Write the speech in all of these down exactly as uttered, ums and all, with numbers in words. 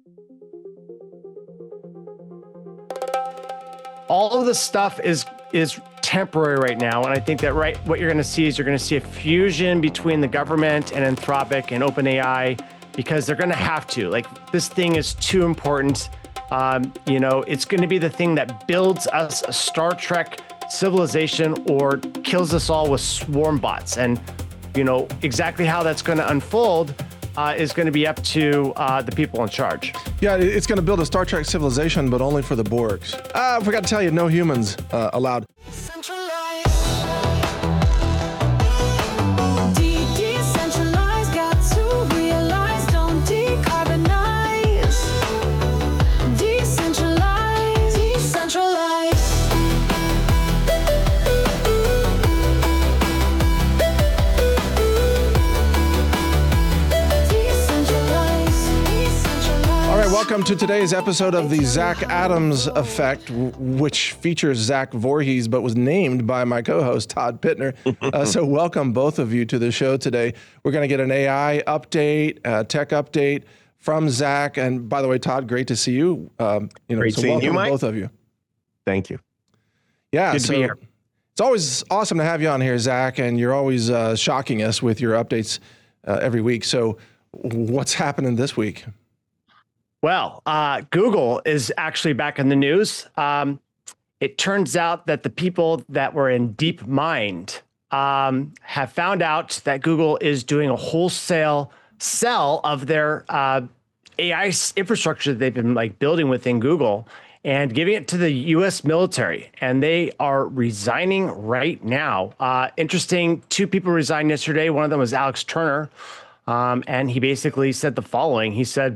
All of this stuff is is temporary right now, and I think that right what you're going to see is you're going to see a fusion between the government and Anthropic and OpenAI, because they're going to have to. Like, this thing is too important. Um, you know, it's going to be the thing that builds us a Star Trek civilization or kills us all with swarm bots. And, you know, exactly how that's going to unfold uh, is going to be up to uh, the people in charge. Yeah, it's going to build a Star Trek civilization, but only for the Borgs. Ah, I forgot to tell you, no humans uh, allowed. Welcome to today's episode of the Zach Adams Effect, w- which features Zach Voorhees, but was named by my co-host, Todd Pittner. Uh, so welcome both of you to the show today. We're going to get an A I update, a tech update from Zach. And by the way, Todd, great to see you. Um, you know, great so seeing welcome you, Mike. both of you. Thank you. Yeah, Good so to be here. It's always awesome to have you on here, Zach, and you're always uh, shocking us with your updates uh, every week. So what's happening this week? Well, uh, Google is actually back in the news. Um, it turns out that the people that were in DeepMind um, have found out that Google is doing a wholesale sell of their uh, A I infrastructure that they've been like building within Google and giving it to the U S military. And they are resigning right now. Uh, interesting, two people resigned yesterday. One of them was Alex Turner. Um, and he basically said the following. He said,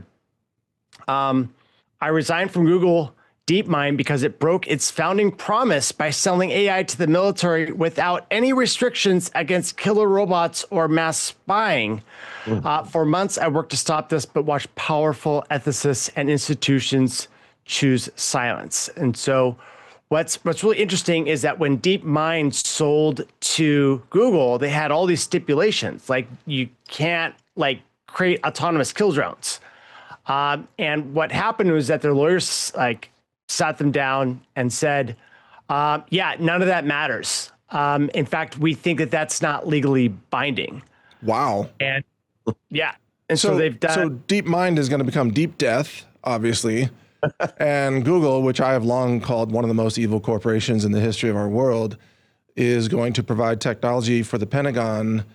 Um, I resigned from Google DeepMind because it broke its founding promise by selling A I to the military without any restrictions against killer robots or mass spying. Mm. Uh, for months, I worked to stop this, but watched powerful ethicists and institutions choose silence. And so what's what's really interesting is that when DeepMind sold to Google, they had all these stipulations, like you can't like create autonomous kill drones. Um, and what happened was that their lawyers like sat them down and said, uh, yeah, none of that matters. Um, in fact, we think that that's not legally binding. Wow. And yeah. And so, so they've done. So DeepMind is going to become Deep Death, obviously. And Google, which I have long called one of the most evil corporations in the history of our world, is going to provide technology for the Pentagon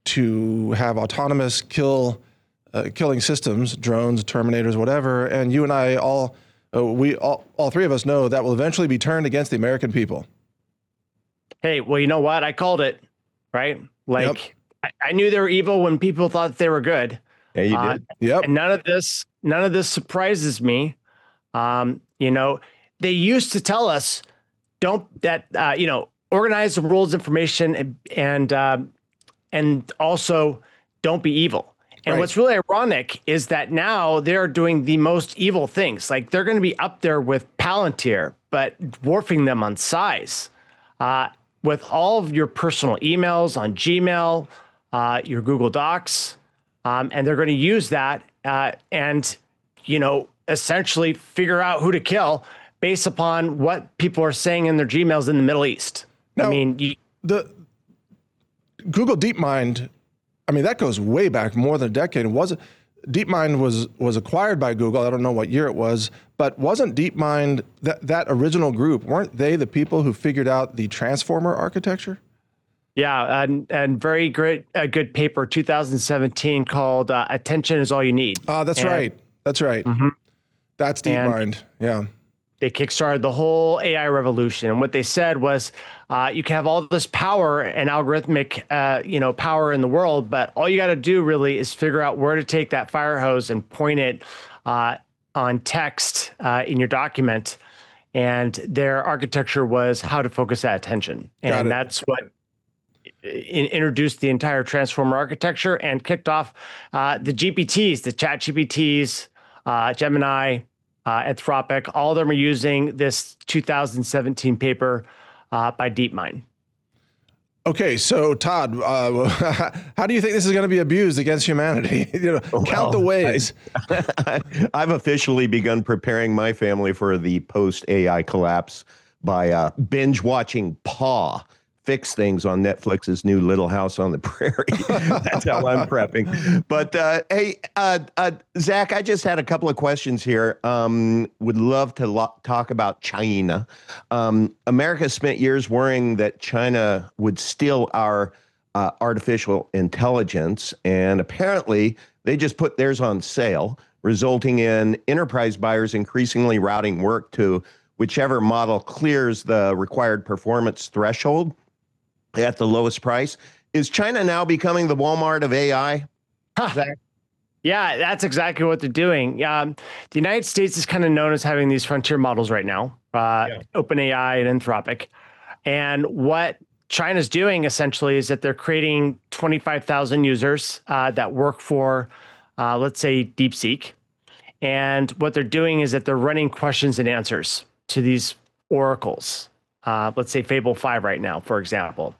to have autonomous kill Uh, killing systems, drones, Terminators, whatever. And you and I all, uh, we all, all three of us know that will eventually be turned against the American people. Hey, well, you know what? I called it, right? Like, Yep. I, I knew they were evil when people thought they were good. Yeah, you Uh, did. Yep. And none of this, none of this surprises me. Um, you know, they used to tell us, don't that, uh, you know, organize the rules, information, and and, um, and also don't be evil. And Right. what's really ironic is that now they're doing the most evil things. Like they're going to be up there with Palantir, but dwarfing them on size. Uh, with all of your personal emails on Gmail, uh, your Google Docs, um, and they're going to use that uh, and, you know, essentially figure out who to kill based upon what people are saying in their Gmails in the Middle East. Now, I mean, you, the Google DeepMind, I mean, that goes way back, more than a decade. It wasn't DeepMind was was acquired by Google. I don't know what year it was, but wasn't DeepMind that that original group? Weren't they the people who figured out the transformer architecture? yeah, and and very great, a good paper, two thousand seventeen, called uh, "Attention Is All You Need." Ah, uh, that's And, right. That's right. Mhm. That's DeepMind. Yeah. They kickstarted the whole A I revolution. And what they said was, uh, you can have all this power and algorithmic, uh, you know, power in the world, but all you got to do really is figure out where to take that fire hose and point it uh, on text uh, in your document. And their architecture was how to focus that attention. And that's what in, introduced the entire transformer architecture and kicked off uh, the G P Ts, the Chat G P Ts, uh, Gemini, Uh, Anthropic, all of them are using this two thousand seventeen paper uh, by DeepMind. Okay, so Todd, uh, how do you think this is going to be abused against humanity? you know, well, count the ways. I, I've officially begun preparing my family for the post-A I collapse by uh, binge watching Paw Fix Things on Netflix's new Little House on the Prairie. That's how I'm prepping. But uh, hey, uh, uh, Zach, I just had a couple of questions here. Um, would love to lo- talk about China. Um, America spent years worrying that China would steal our uh, artificial intelligence, and apparently they just put theirs on sale, resulting in enterprise buyers increasingly routing work to whichever model clears the required performance threshold at the lowest price. Is China now becoming the Walmart of A I? Huh. Yeah, that's exactly what they're doing. Um, the United States is kind of known as having these frontier models right now, uh, yeah. OpenAI and Anthropic. And what China's doing essentially is that they're creating twenty-five thousand users uh, that work for, uh, let's say, DeepSeek. And what they're doing is that they're running questions and answers to these oracles. Uh, let's say Fable five right now, for example.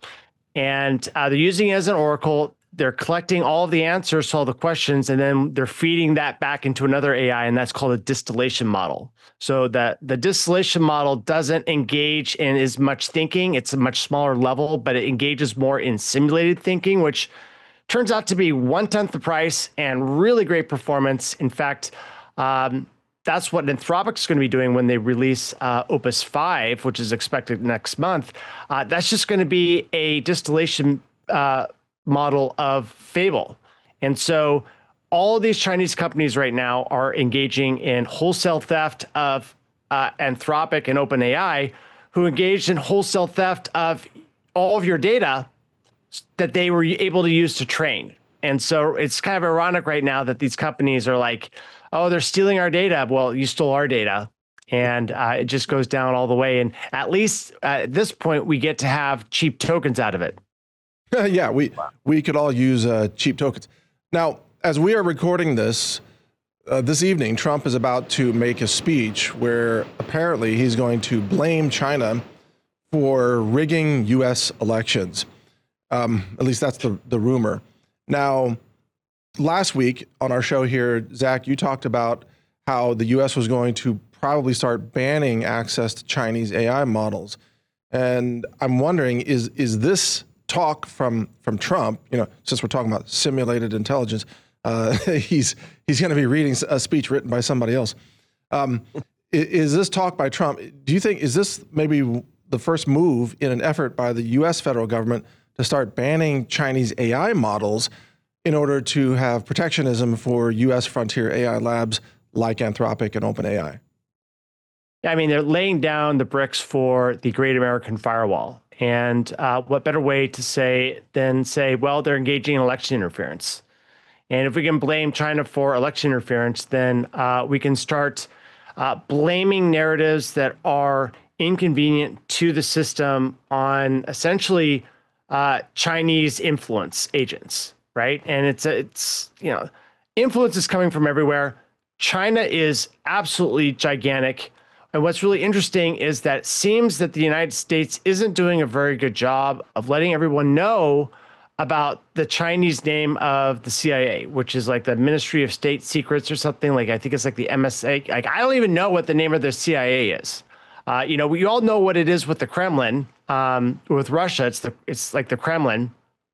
And uh, they're using it as an oracle. They're collecting all of the answers to all the questions, and then they're feeding that back into another A I, and that's called a distillation model. So that the distillation model doesn't engage in as much thinking. It's a much smaller level, but it engages more in simulated thinking, which turns out to be one-tenth the price and really great performance. In fact, um, that's what Anthropic's going to be doing when they release uh, Opus five, which is expected next month. Uh, that's just going to be a distillation uh, model of Fable. And so all these Chinese companies right now are engaging in wholesale theft of uh, Anthropic and OpenAI, who engaged in wholesale theft of all of your data that they were able to use to train. And so it's kind of ironic right now that these companies are like, oh, they're stealing our data. Well, you stole our data. And uh, it just goes down all the way. And at least uh, at this point, we get to have cheap tokens out of it. yeah, we, we could all use uh, cheap tokens. Now, as we are recording this, uh, this evening, Trump is about to make a speech where apparently he's going to blame China for rigging U S elections. Um, at least that's the, the rumor. Now, last week on our show here, Zach, you talked about how the U S was going to probably start banning access to Chinese A I models. And I'm wondering, is is this talk from from Trump, you know, since we're talking about simulated intelligence, uh, he's he's going to be reading a speech written by somebody else. Um, is, is this talk by Trump, do you think, is this maybe the first move in an effort by the U S federal government to start banning Chinese A I models in order to have protectionism for U S frontier A I labs like Anthropic and OpenAI? I mean, they're laying down the bricks for the Great American Firewall. And uh, what better way to say than say, well, they're engaging in election interference. And if we can blame China for election interference, then uh, we can start uh, blaming narratives that are inconvenient to the system on essentially uh, Chinese influence agents. Right. And it's, it's, you know, influence is coming from everywhere. China is absolutely gigantic. And what's really interesting is that it seems that the United States isn't doing a very good job of letting everyone know about the Chinese name of the C I A, which is like the Ministry of State Secrets or something. Like, I think it's like the M S A. Like, I don't even know what the name of the C I A is. Uh, you know, we all know what it is with the Kremlin, um, with Russia. It's the, it's like the Kremlin.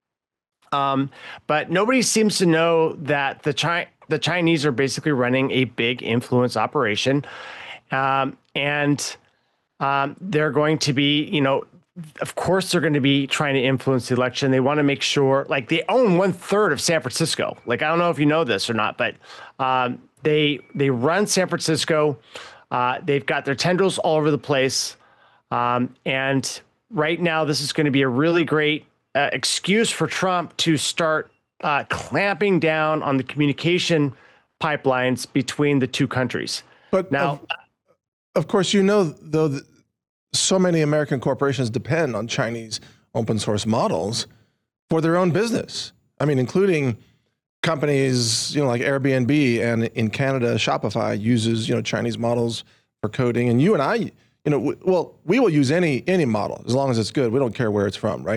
Um, but nobody seems to know that the Chi- the Chinese are basically running a big influence operation. Um, and um, they're going to be, you know, of course, they're going to be trying to influence the election. They want to make sure, like, they own one third of San Francisco. Like, I don't know if you know this or not, but um, they they run San Francisco. Uh, they've got their tendrils all over the place. Um, and right now, this is going to be a really great Uh, excuse for Trump to start uh, clamping down on the communication pipelines between the two countries. But now, of, of course, you know, though, that so many American corporations depend on Chinese open source models for their own business. I mean, including companies, you know, like Airbnb, and in Canada, Shopify uses, you know, Chinese models for coding. And you and I, you know, w- well, we will use any any model as long as it's good. We don't care where it's from, right?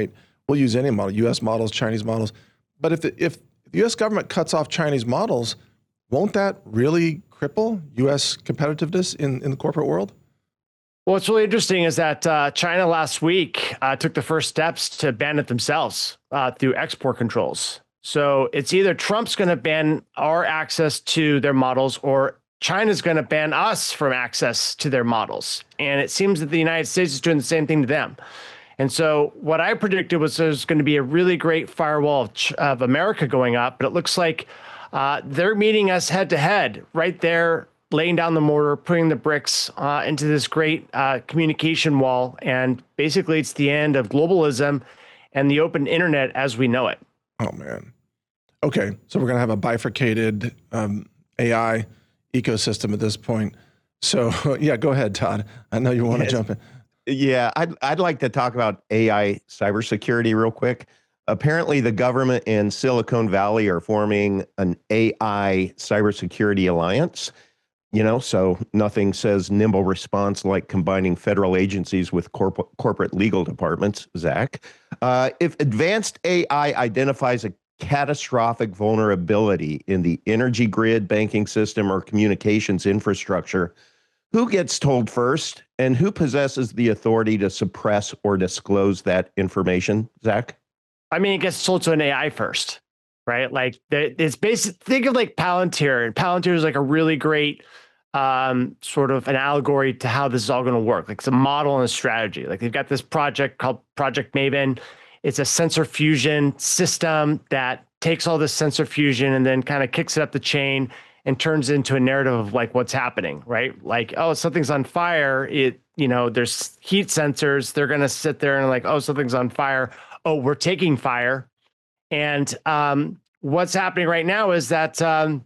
we'll use any model, U S models, Chinese models. But if the, if the U S government cuts off Chinese models, won't that really cripple U S competitiveness in, in the corporate world? Well, what's really interesting is that uh, China last week uh, took the first steps to ban it themselves uh, through export controls. So it's either Trump's going to ban our access to their models, or China's going to ban us from access to their models. And it seems that the United States is doing the same thing to them. And so what I predicted was there's going to be a really great firewall of, Ch- of America going up, but it looks like uh, they're meeting us head to head right there, laying down the mortar, putting the bricks uh, into this great uh, communication wall. And basically it's the end of globalism and the open internet as we know it. Oh, man. Okay, so we're going to have a bifurcated um, A I ecosystem at this point. So yeah, go ahead, Todd. I know you want Yes. to jump in. Yeah, I'd, I'd like to talk about A I cybersecurity real quick. Apparently, the government and Silicon Valley are forming an A I cybersecurity alliance. You know, so nothing says nimble response like combining federal agencies with corp- corporate legal departments, Zach. Uh, if advanced A I identifies a catastrophic vulnerability in the energy grid, banking system, or communications infrastructure, who gets told first, and who possesses the authority to suppress or disclose that information, Zach? I mean, it gets sold to an A I first, right? Like the, it's basic. Think of like Palantir, and Palantir is like a really great um, sort of an allegory to how this is all going to work. Like it's a model and a strategy. Like they've got this project called Project Maven. It's a sensor fusion system that takes all this sensor fusion and then kind of kicks it up the chain and turns it into a narrative of like what's happening, right? Like, oh, something's on fire. It, you know, there's heat sensors. They're going to sit there and like, oh, something's on fire. Oh, we're taking fire. And um, what's happening right now is that um,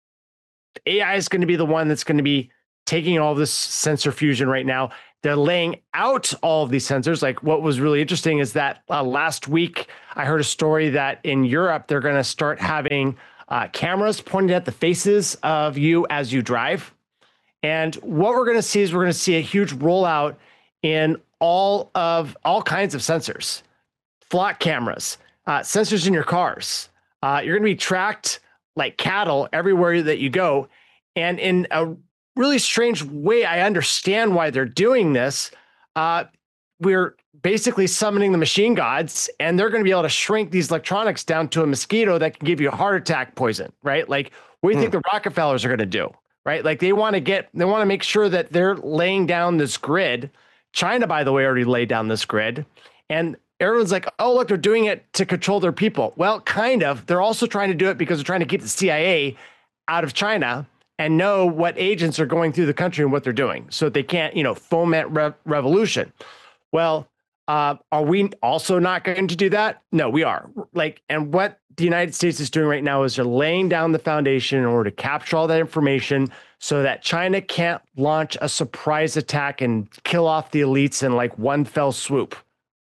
A I is going to be the one that's going to be taking all this sensor fusion right now. They're laying out all of these sensors. Like what was really interesting is that uh, last week I heard a story that in Europe, they're going to start having uh, cameras pointed at the faces of you as you drive. And what we're going to see is we're going to see a huge rollout in all of all kinds of sensors, flock cameras, uh, sensors in your cars. Uh, you're going to be tracked like cattle everywhere that you go. And in a really strange way, I understand why they're doing this. Uh, we're basically summoning the machine gods, and they're going to be able to shrink these electronics down to a mosquito that can give you a heart attack poison, right? Like, what do you hmm. think the Rockefellers are going to do, right? Like, they want to get, they want to make sure that they're laying down this grid. China, by the way, already laid down this grid. And everyone's like, oh, look, they're doing it to control their people. Well, kind of. They're also trying to do it because they're trying to keep the C I A out of China and know what agents are going through the country and what they're doing, so they can't, you know, foment re- revolution. Well, uh, are we also not going to do that? No, we are. Like, and what the United States is doing right now is they're laying down the foundation in order to capture all that information so that China can't launch a surprise attack and kill off the elites in like one fell swoop.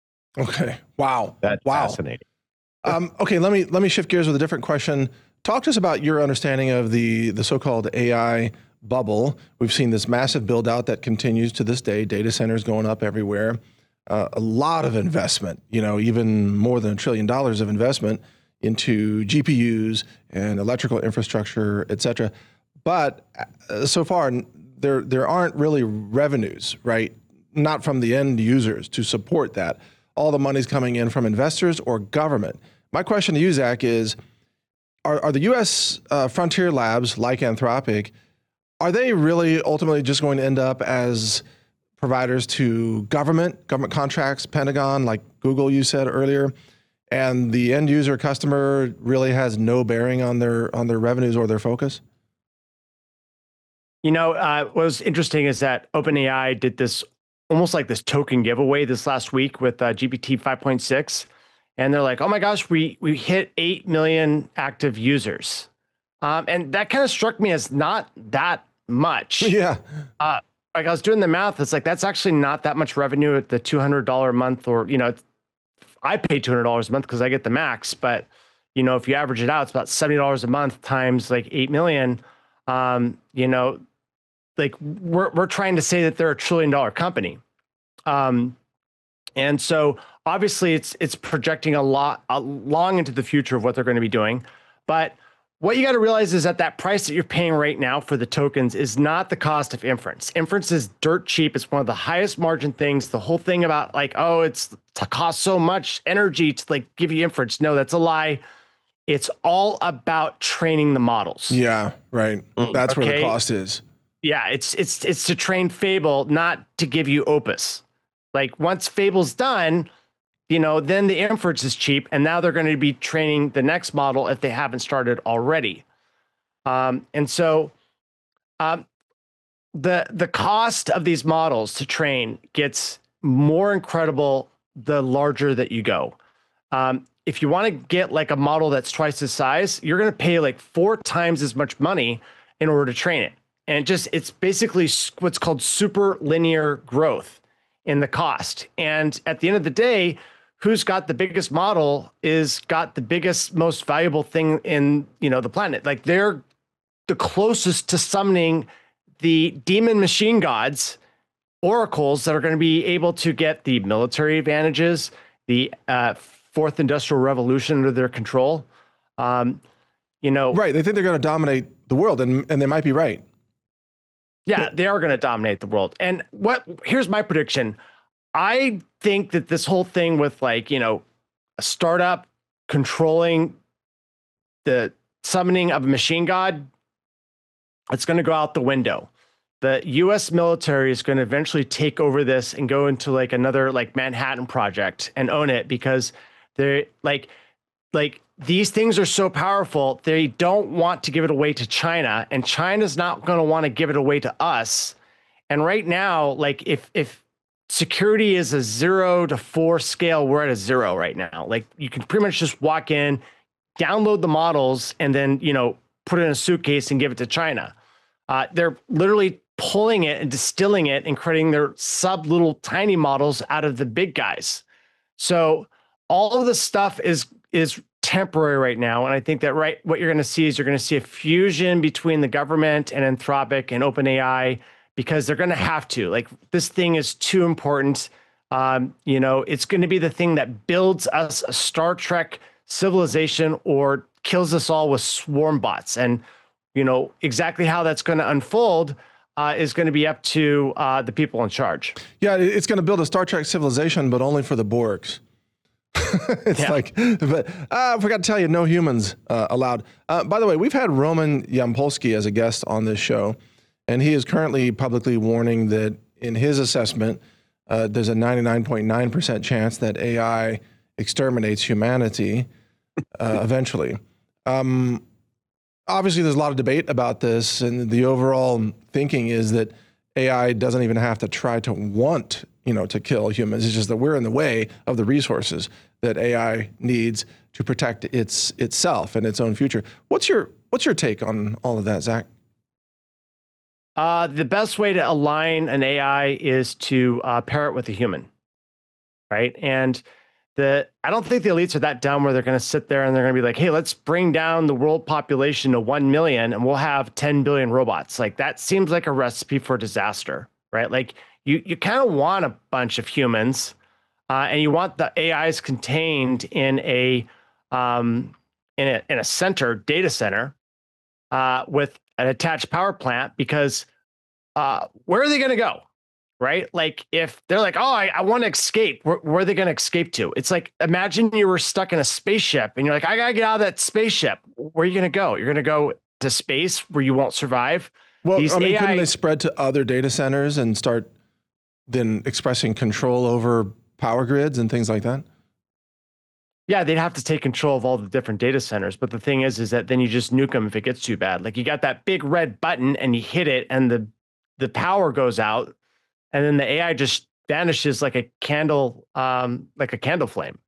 Okay. Wow. That's wow. fascinating. Um, okay, let me let me shift gears with a different question. Talk to us about your understanding of the the so-called A I bubble. We've seen this massive build out that continues to this day. Data centers going up everywhere. Uh, a lot of investment. You know, even more than a trillion dollars of investment into G P Us and electrical infrastructure, et cetera. But uh, so far, there there aren't really revenues, right? Not from the end users to support that. All the money's coming in from investors or government. My question to you, Zach, is, are, are the U S uh, frontier labs like Anthropic, are they really ultimately just going to end up as providers to government, government contracts, Pentagon, like Google, you said earlier, and the end user customer really has no bearing on their on their revenues or their focus? You know, uh, what was interesting is that OpenAI did this almost like this token giveaway this last week with uh, G P T five point six. And they're like, oh my gosh, we we hit eight million active users. Um, and that kind of struck me as not that much. Yeah. Uh, like I was doing the math. It's like, that's actually not that much revenue at the two hundred dollars a month, or, you know, I pay two hundred dollars a month because I get the max. But, you know, if you average it out, it's about seventy dollars a month times like eight million. Um, you know, like we're we're trying to say that they're a trillion dollar company. Um, and so obviously it's it's projecting a lot a long into the future of what they're going to be doing. But what you got to realize is that that price that you're paying right now for the tokens is not the cost of inference. Inference is dirt cheap. It's one of the highest margin things. The whole thing about like, oh, it's to cost so much energy to like give you inference. No, that's a lie. It's all about training the models. Yeah, right. That's okay. Where the cost is. Yeah, it's it's it's to train Fable, not to give you Opus. Like once Fable's done, you know, then the inference is cheap, and now they're going to be training the next model if they haven't started already. Um, and so, um, the the cost of these models to train gets more incredible the larger that you go. Um, if you want to get like a model that's twice the size, you're going to pay like four times as much money in order to train it. And just it's basically what's called super linear growth in the cost. And at the end of the day, who's got the biggest model is got the biggest, most valuable thing in, you know, the planet. Like they're the closest to summoning the demon machine gods, oracles that are going to be able to get the military advantages, the uh, fourth industrial revolution under their control. Um, you know, right. They think they're going to dominate the world, and, and they might be right. Yeah, they are going to dominate the world. And what here's my prediction. I think that this whole thing with like, you know, a startup controlling the summoning of a machine god, it's going to go out the window. The U S military is going to eventually take over this and go into like another like Manhattan Project and own it because they're like, like these things are so powerful. They don't want to give it away to China, and China's not going to want to give it away to us. And right now, like if, if security is a zero to four scale, we're at a zero right now. Like you can pretty much just walk in, download the models, and then, you know, put it in a suitcase and give it to China. Uh, they're literally pulling it and distilling it and creating their sub little tiny models out of the big guys. So all of this stuff is is temporary right now. And I think that right what you're going to see is you're going to see a fusion between the government and Anthropic and OpenAI, because they're going to have to. Like this thing is too important. Um, you know, it's going to be the thing that builds us a Star Trek civilization or kills us all with swarm bots. And you know, exactly how that's going to unfold uh, is going to be up to uh, the people in charge. Yeah, it's going to build a Star Trek civilization, but only for the Borgs. It's yeah. like, but uh, I forgot to tell you, no humans uh, allowed. Uh, by the way, we've had Roman Yampolsky as a guest on this show, and he is currently publicly warning that in his assessment, uh, there's a ninety-nine point nine percent chance that A I exterminates humanity uh, eventually. Um, Obviously, there's a lot of debate about this, and the overall thinking is that A I doesn't even have to try to want, you know, to kill humans. It's just that we're in the way of the resources that A I needs to protect its itself and its own future. What's your what's your take on all of that, Zach? Uh, the best way to align an A I is to uh, pair it with a human, right? And The, I don't think the elites are that dumb where they're going to sit there and they're going to be like, hey, let's bring down the world population to one million and we'll have ten billion robots. Like that seems like a recipe for disaster, right? Like you, you kind of want a bunch of humans uh, and you want the A Is contained in a, um, in a, in a center, data center uh, with an attached power plant, because uh, where are they going to go? Right? Like if they're like, oh, I, I want to escape, where, where are they going to escape to? It's like, imagine you were stuck in a spaceship and you're like, I got to get out of that spaceship. Where are you going to go? You're going to go to space where you won't survive? Well, These I mean, A I couldn't they spread to other data centers and start then expressing control over power grids and things like that? Yeah, they'd have to take control of all the different data centers. But the thing is, is that then you just nuke them if it gets too bad. Like you got that big red button and you hit it and the, the power goes out. And then the A I just vanishes like a candle, um, like a candle flame.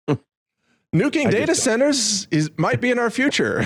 Nuking data centers is might be in our future.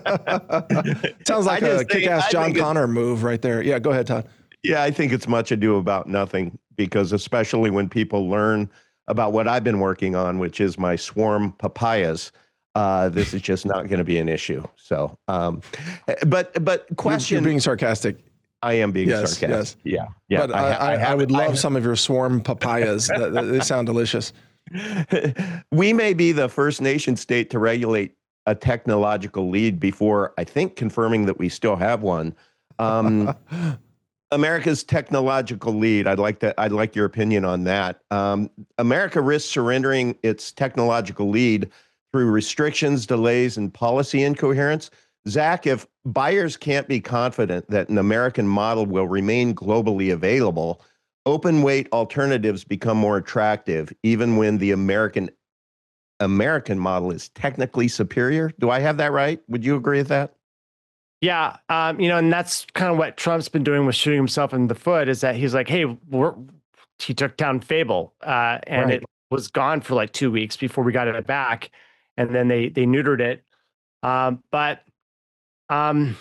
Sounds like a kick-ass John Connor move right there. Yeah, go ahead, Todd. Yeah, I think it's much ado about nothing, because especially when people learn about what I've been working on, which is my swarm papayas, uh, this is just not going to be an issue. So, um, but but question. You're, you're being sarcastic. I am being yes, sarcastic. Yes. Yeah. Yeah. But I, I, I, I would love I, some of your swarm papayas. They sound delicious. We may be the first nation state to regulate a technological lead before, I think, confirming that we still have one. Um, America's technological lead. I'd like to. I'd like your opinion on that. Um, America risks surrendering its technological lead through restrictions, delays, and policy incoherence. Zach, if buyers can't be confident that an American model will remain globally available, open weight alternatives become more attractive, even when the American American model is technically superior. Do I have that right? Would you agree with that? Yeah, um, you know, and that's kind of what Trump's been doing with shooting himself in the foot. Is that he's like, hey, we're, he took down Fable, uh, and Right. it was gone for like two weeks before we got it back, and then they they neutered it. Um, but um,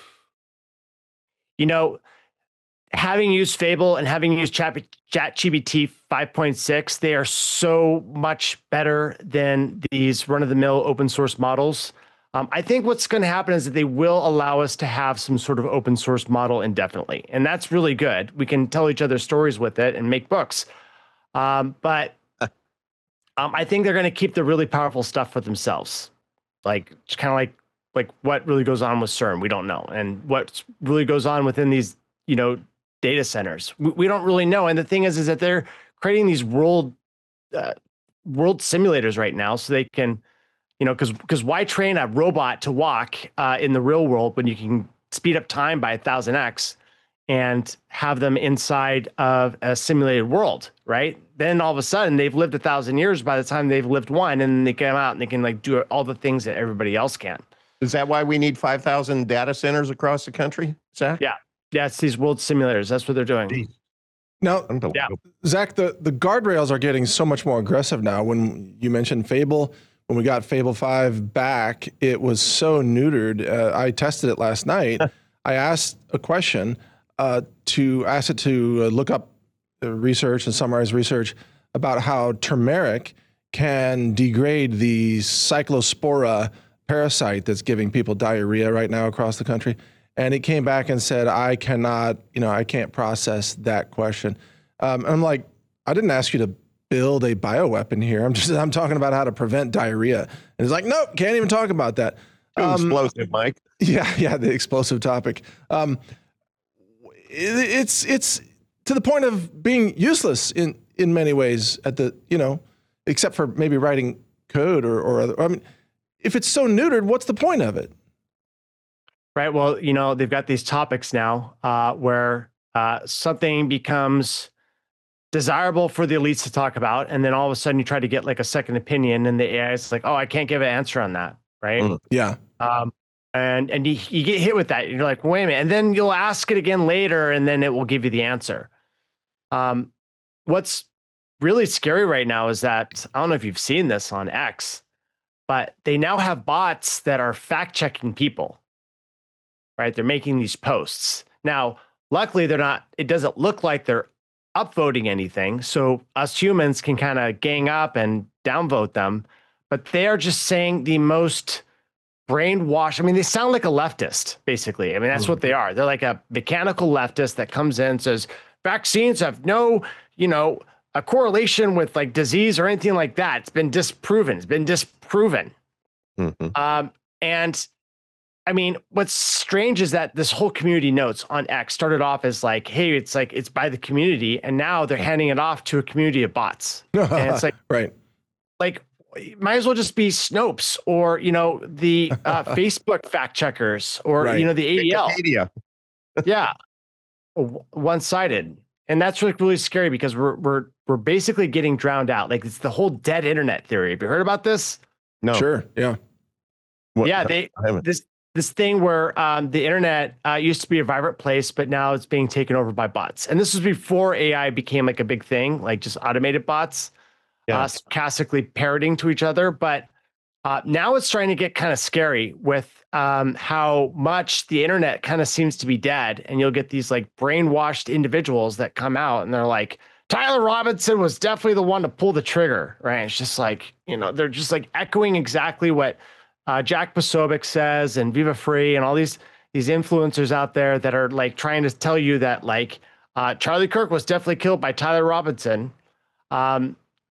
you know, having used Fable and having used Chat ChatGPT five point six, they are so much better than these run-of-the-mill open source models. Um, I think what's going to happen is that they will allow us to have some sort of open source model indefinitely, and that's really good. We can tell each other stories with it and make books. Um, but um, I think they're going to keep the really powerful stuff for themselves, like kind of like like what really goes on with CERN. We don't know, and what really goes on within these, you know, data centers. We, we don't really know. And the thing is, is that they're creating these world uh, world simulators right now, so they can, you know, because because why train a robot to walk uh, in the real world when you can speed up time by a thousand x and have them inside of a simulated world, right? Then all of a sudden they've lived a thousand years by the time they've lived one, and they come out and they can like do all the things that everybody else can. Is that why we need five thousand data centers across the country, Zach? Yeah, yeah, it's these world simulators. That's what they're doing. Now, Yeah. Zach, the, the guardrails are getting so much more aggressive now. When you mentioned Fable, when we got Fable five back, it was so neutered. Uh, I tested it last night. I asked a question uh, to ask it to uh, look up uh, research and summarize research about how turmeric can degrade the cyclospora parasite that's giving people diarrhea right now across the country. And it came back and said, I cannot, you know, I can't process that question. Um, and I'm like, I didn't ask you to build a bioweapon here. I'm just, I'm talking about how to prevent diarrhea. And it's like, nope, can't even talk about that. Too Um, explosive, Mike. Yeah, yeah, the explosive topic. Um, it, it's it's to the point of being useless in in many ways. At the you know, except for maybe writing code or or other. I mean, if it's so neutered, what's the point of it? Right. Well, you know, they've got these topics now uh, where uh, something becomes desirable for the elites to talk about, and then all of a sudden you try to get like a second opinion, and the A I is like, "Oh, I can't give an answer on that." Right. Mm. Yeah. Um, and and you, you get hit with that. And you're like, "Wait a minute," and then you'll ask it again later, and then it will give you the answer. Um, what's really scary right now is that I don't know if you've seen this on X, but they now have bots that are fact checking people. Right, they're making these posts now. Luckily, they're not. It doesn't look like they're upvoting anything, so us humans can kind of gang up and downvote them. But they are just saying the most brainwashed. I mean, they sound like a leftist, basically. I mean, that's what they are. They're like a mechanical leftist that comes in and says vaccines have no, you know, a correlation with like disease or anything like that. It's been disproven. It's been disproven. Mm-hmm. Um, and I mean, what's strange is that this whole community notes on X started off as like, hey, it's like it's by the community, and now they're handing it off to a community of bots. And it's like, right. like, might as well just be Snopes or, you know, the uh, Facebook fact checkers or, Right. you know, the A D L. Wikipedia. Yeah. One sided. And that's really, really scary because we're, we're, we're basically getting drowned out. Like it's the whole dead internet theory. Have you heard about this? No. Sure. Yeah. What- Yeah. They, I haven't. this, this thing where um, the internet uh, used to be a vibrant place, but now it's being taken over by bots. And this was before A I became like a big thing, like just automated bots, Yeah. uh, sarcastically parroting to each other. But uh, now it's starting to get kind of scary with um, how much the internet kind of seems to be dead. And you'll get these like brainwashed individuals that come out and they're like, Tyler Robinson was definitely the one to pull the trigger, right? It's just like, you know, they're just like echoing exactly what Uh, Jack Posobiec says and Viva Free and all these these influencers out there that are like trying to tell you that like uh, Charlie Kirk was definitely killed by Tyler Robinson. Um,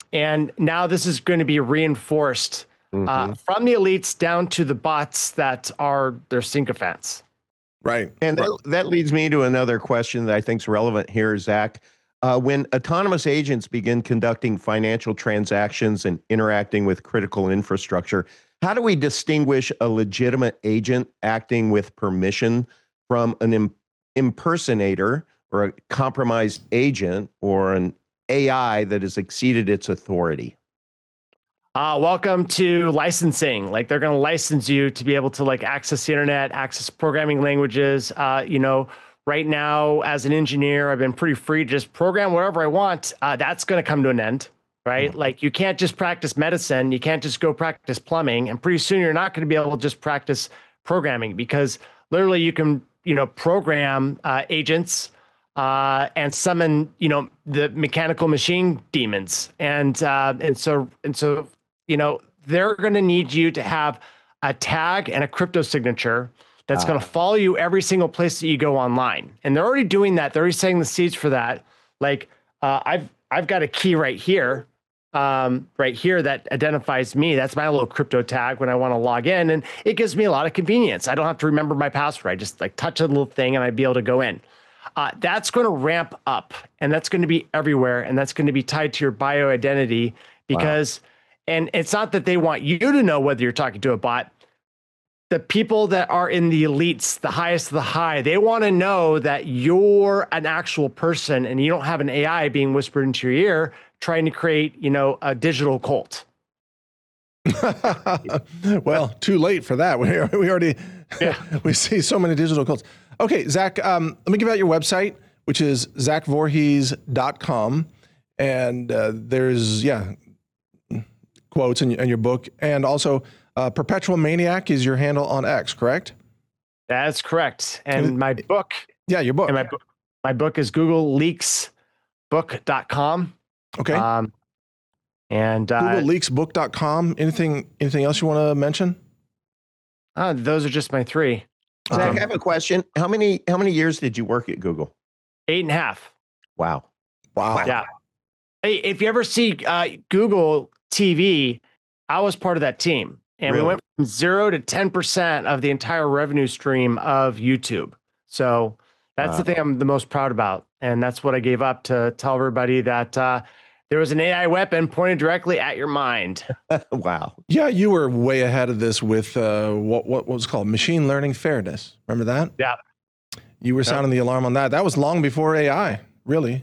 And now this is going to be reinforced Mm-hmm. uh, from the elites down to the bots that are their sycophants. Right. And that, that leads me to another question that I think is relevant here, Zach. Uh, when autonomous agents begin conducting financial transactions and interacting with critical infrastructure, how do we distinguish a legitimate agent acting with permission from an im- impersonator or a compromised agent or an A I that has exceeded its authority? Uh, welcome to licensing. Like they're going to license you to be able to like access the internet, access programming languages. Uh, you know, right now as an engineer, I've been pretty free to just program whatever I want. Uh, that's going to come to an end, right? Mm-hmm. Like you can't just practice medicine. You can't just go practice plumbing. And pretty soon you're not going to be able to just practice programming because literally you can, you know, program uh, agents uh, and summon, you know, the mechanical machine demons. And, uh, and so, and so, you know, they're going to need you to have a tag and a crypto signature that's uh, going to follow you every single place that you go online. And they're already doing that. They're already setting the seeds for that. Like uh, I've I've got a key right here, um, right here that identifies me. That's my little crypto tag when I want to log in, and it gives me a lot of convenience. I don't have to remember my password. I just like touch a little thing and I'd be able to go in. Uh, that's going to ramp up, and that's going to be everywhere, and that's going to be tied to your bio identity because. Wow. And it's not that they want you to know whether you're talking to a bot. The people that are in the elites, the highest of the high, they want to know that you're an actual person and you don't have an A I being whispered into your ear trying to create, you know, a digital cult. Well, too late for that. We, we already, yeah. we see so many digital cults. Okay, Zach, um, let me give out your website, which is zach vorhies dot com. And uh, there's, yeah, quotes in, in your book, and also uh, Perpetual Maniac is your handle on X, correct? That's correct. And my book, yeah, your book. And my book, my book is google leaks book dot com. Okay. Um, and uh, google leaks book dot com. Anything, anything else you want to mention? Uh, those are just my three. Zach, Um, I have a question. How many how many years did you work at Google? Eight and a half. Wow. Wow. Yeah. Hey, if you ever see uh, Google T V, I was part of that team, and really? we went from zero to ten percent of the entire revenue stream of YouTube. So that's uh, the thing I'm the most proud about, and that's what I gave up to tell everybody that uh, there was an A I weapon pointed directly at your mind. Wow. Yeah, you were way ahead of this with uh, what what was called machine learning fairness. Remember that? Yeah. You were sounding yeah. the alarm on that. That was long before A I, really.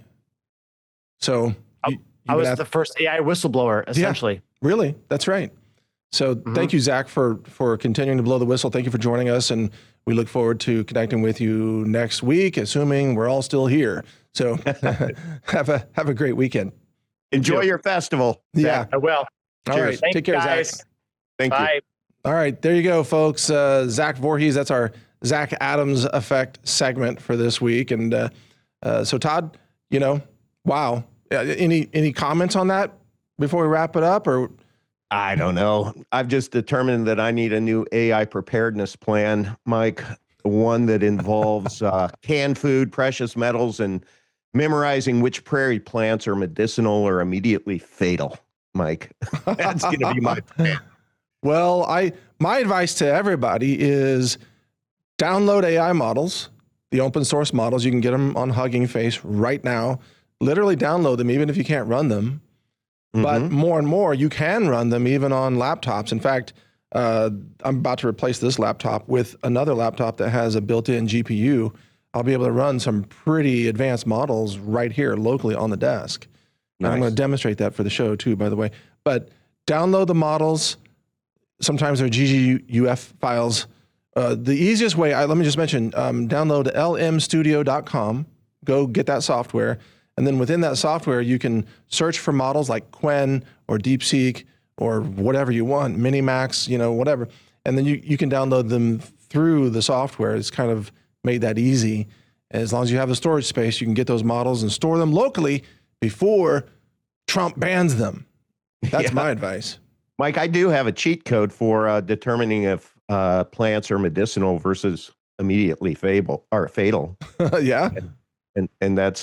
So. You, I was the first A I whistleblower, essentially. Yeah, really, that's right. So mm-hmm. thank you, Zach, for for continuing to blow the whistle. Thank you for joining us, and we look forward to connecting with you next week, assuming we're all still here. So have a have a great weekend. Enjoy your festival. Yeah, Zach. I will. All Cheers. right, Thank take care, guys. Zach. Thank Bye. you. All right, there you go, folks. Uh, Zach Vorhies, that's our Zach Adams Effect segment for this week. And uh, uh, so, Todd, you know, wow. Uh, any any comments on that before we wrap it up? Or I don't know. I've just determined that I need a new A I preparedness plan, Mike. One that involves uh, canned food, precious metals, and memorizing which prairie plants are medicinal or immediately fatal. Mike, that's going to be my plan. Well, I my advice to everybody is download A I models, the open source models. You can get them on Hugging Face right now. Literally download them, even if you can't run them. Mm-hmm. But more and more, you can run them even on laptops. In fact, uh, I'm about to replace this laptop with another laptop that has a built-in G P U. I'll be able to run some pretty advanced models right here locally on the desk. Nice. And I'm going to demonstrate that for the show too, by the way. But download the models. Sometimes they're G G U F files. Uh, the easiest way, I, let me just mention, um, download L M studio dot com. Go get that software. And then within that software, you can search for models like Qwen or DeepSeek or whatever you want, Minimax, you know, whatever. And then you, you can download them through the software. It's kind of made that easy. As long as you have the storage space, you can get those models and store them locally before Trump bans them. That's yeah. my advice. Mike, I do have a cheat code for uh, determining if uh, plants are medicinal versus immediately fatal or fatal. Yeah. And, and, and that's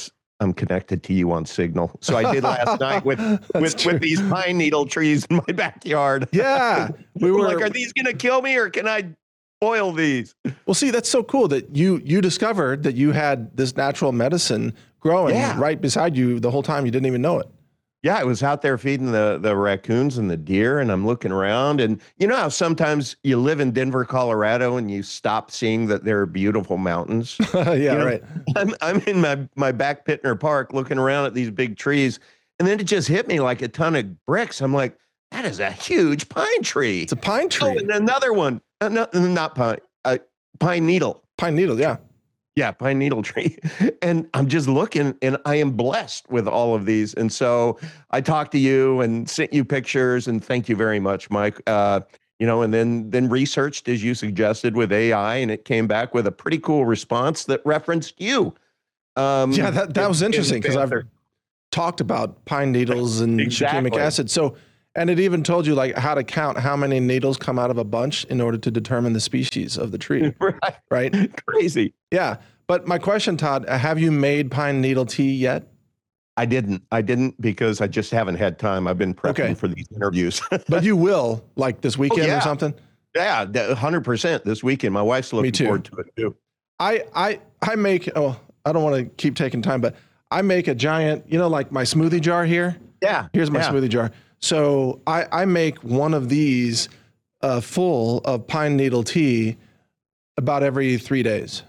I'm connected to you on Signal. So I did last night with with, with these pine needle trees in my backyard. Yeah. We were like, are these going to kill me or can I boil these? Well, see, that's so cool that you you discovered that you had this natural medicine growing Yeah. right beside you the whole time. You didn't even know it. Yeah, I was out there feeding the, the raccoons and the deer, and I'm looking around. And you know how sometimes you live in Denver, Colorado, and you stop seeing that there are beautiful mountains? yeah, You know, right. I'm, I'm in my, my back Pittner Park looking around at these big trees, and then it just hit me like a ton of bricks. I'm like, that is a huge pine tree. It's a pine tree. Oh, and another one, uh, not, not pine, uh, pine needle. Pine needle, yeah. Yeah, pine needle tree. And I'm just looking and I am blessed with all of these. And so I talked to you and sent you pictures and thank you very much, Mike. Uh, you know, and then then researched as you suggested with A I, and it came back with a pretty cool response that referenced you. Um, Yeah, that, that in- was in interesting because I've Panther. talked about pine needles and Exactly. shikimic acid. So, and it even told you like how to count how many needles come out of a bunch in order to determine the species of the tree, Right. right? Crazy. Yeah. But my question, Todd, have you made pine needle tea yet? I didn't. I didn't because I just haven't had time. I've been prepping Okay. for these interviews. But you will, like this weekend yeah. or something? Yeah, one hundred percent this weekend. My wife's looking too. forward to it too. I I I make oh I don't want to keep taking time, but I make a giant, you know, like my smoothie jar here. Yeah. Here's my yeah. smoothie jar. So I I make one of these uh, full of pine needle tea about every three days.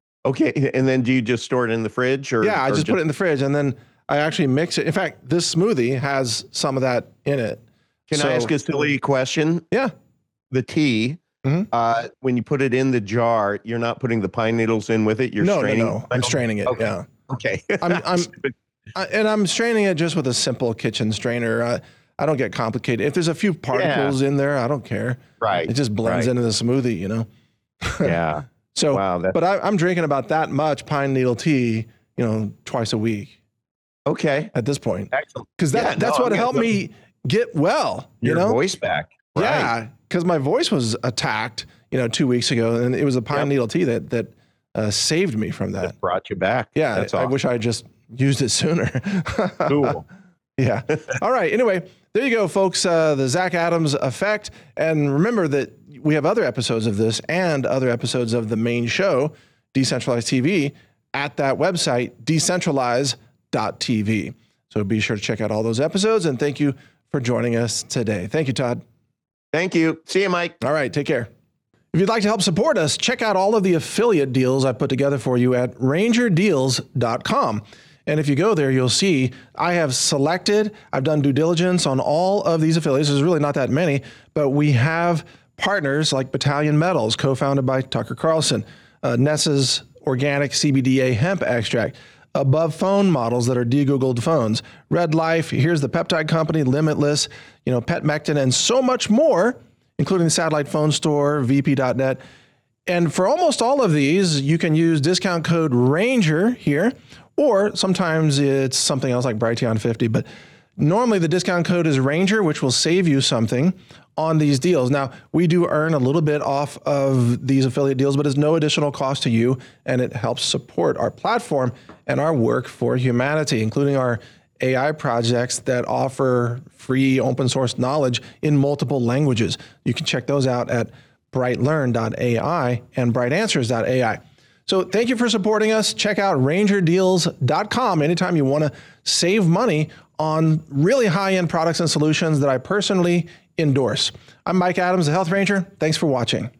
Okay, and then do you just store it in the fridge, or Yeah, I or just put it in the fridge and then I actually mix it. In fact, this smoothie has some of that in it. Can So- I ask a silly question? Yeah. The tea, Mhm. uh, when you put it in the jar, you're not putting the pine needles in with it. You're No, no, straining. no. I'm straining it. Okay. Yeah. Okay. I'm- I'm- I, and I'm straining it just with a simple kitchen strainer. I, I don't get complicated. If there's a few particles in there, I don't care. right. It just blends right. into the smoothie, you know? Yeah. So, Wow. That, but I, I'm drinking about that much pine needle tea, you know, twice a week okay. at this point. Excellent. Because that, Yeah, no, that's I'm what gonna helped go- me get well, you Your know? voice back. Right. Yeah. Because my voice was attacked, you know, two weeks ago. And it was a pine Yep. needle tea that, that uh, saved me from that. That brought you back. Yeah. That's I, I awesome. wish I had just used it sooner. Cool. Yeah. All right. Anyway, there you go, folks. Uh, the Zach Adams Effect. And remember that we have other episodes of this and other episodes of the main show, Decentralized T V, at that website, decentralize dot t v. So be sure to check out all those episodes. And thank you for joining us today. Thank you, Todd. Thank you. See you, Mike. All right. Take care. If you'd like to help support us, check out all of the affiliate deals I put together for you at ranger deals dot com. And if you go there, you'll see I have selected, I've done due diligence on all of these affiliates. There's really not that many, but we have partners like Battalion Metals, co-founded by Tucker Carlson, uh, Nessa's Organic C B D A Hemp Extract, Above Phone Models that are de-Googled phones, Red Life, here's the Peptide Company, Limitless, you know, PetMectin, and so much more, including the Satellite Phone Store, V P dot net. And for almost all of these, you can use discount code RANGER here, or sometimes it's something else like Brighteon fifty, but normally the discount code is RANGER, which will save you something on these deals. Now, we do earn a little bit off of these affiliate deals, but it's no additional cost to you, and it helps support our platform and our work for humanity, including our A I projects that offer free open source knowledge in multiple languages. You can check those out at bright learn dot A I and bright answers dot A I. So thank you for supporting us. Check out ranger deals dot com anytime you want to save money on really high-end products and solutions that I personally endorse. I'm Mike Adams, the Health Ranger. Thanks for watching.